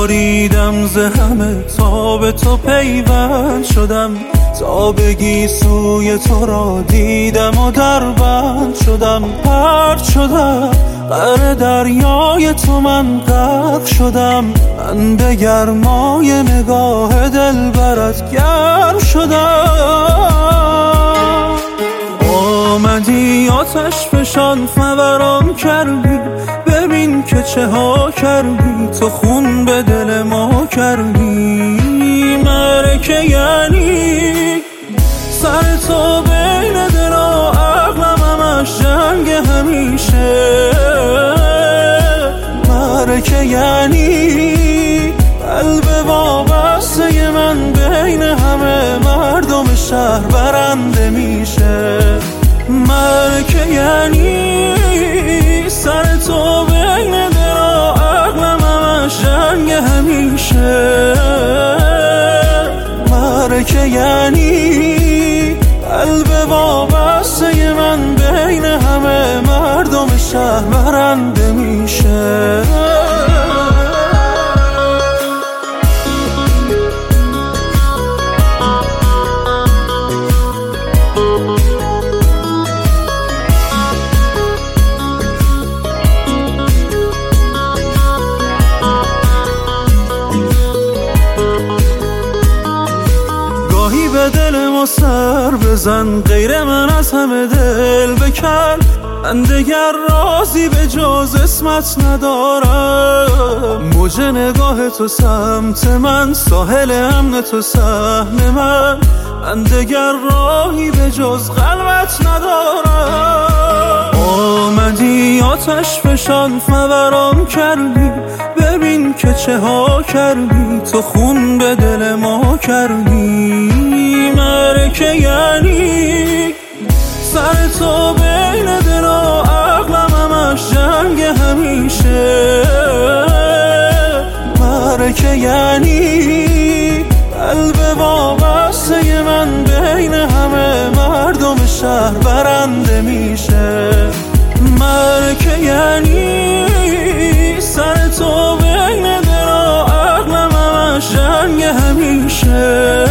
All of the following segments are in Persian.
بریدم ز همه تا به تو پیوند شدم، تا بگی سوی تو را دیدم و دربند شدم. پرد شدم غرق دریای تو من غرق شدم، من به گرمای نگاه دلبرت گرم شدم. آمدی آتش فشان فوران کردی، ببین که چه ها کردی، تو خون به دل ما کردی. مرکه یعنی سر تو بین دل و عقلم همش جنگ همیشه. مرکه یعنی قلب وابسته من بین همه مردم شهر برنده میشه. مرکه یعنی سر تو بین دل و عقلم همش جنگ همیشه. مرکه یعنی قلب وابسته من بین همه مردم شهر برنده میشه. به دل ما سر بزن، غیر من از همه دل بکن. من دگر رازی به جز اسمت ندارم. موج نگاه تو سمت من، ساحل امن تو سهم من. من دگر راهی به جز قلبت ندارم. آمدی آتش فشان فوران کردی، ببین که چه ها کردی، تو خون به دل ما کردی. مرکه یعنی سر تو بین دل و عقلم همش جنگ همیشه. مرکه یعنی قلب وابسته من بین همه مردم شهر برنده میشه. مرکه یعنی سر تو بین دل و عقلم همش جنگ همیشه.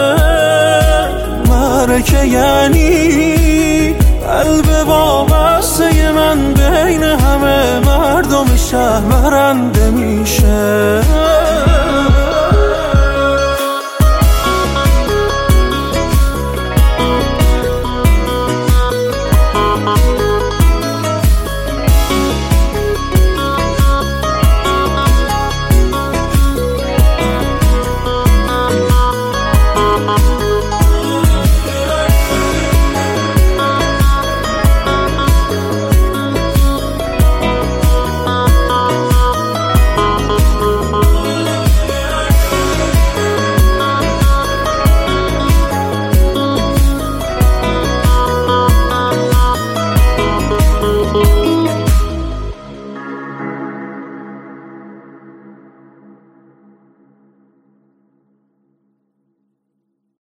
مرکه یعنی قلب وابسته من بین همه مردم شهر برنده میشه.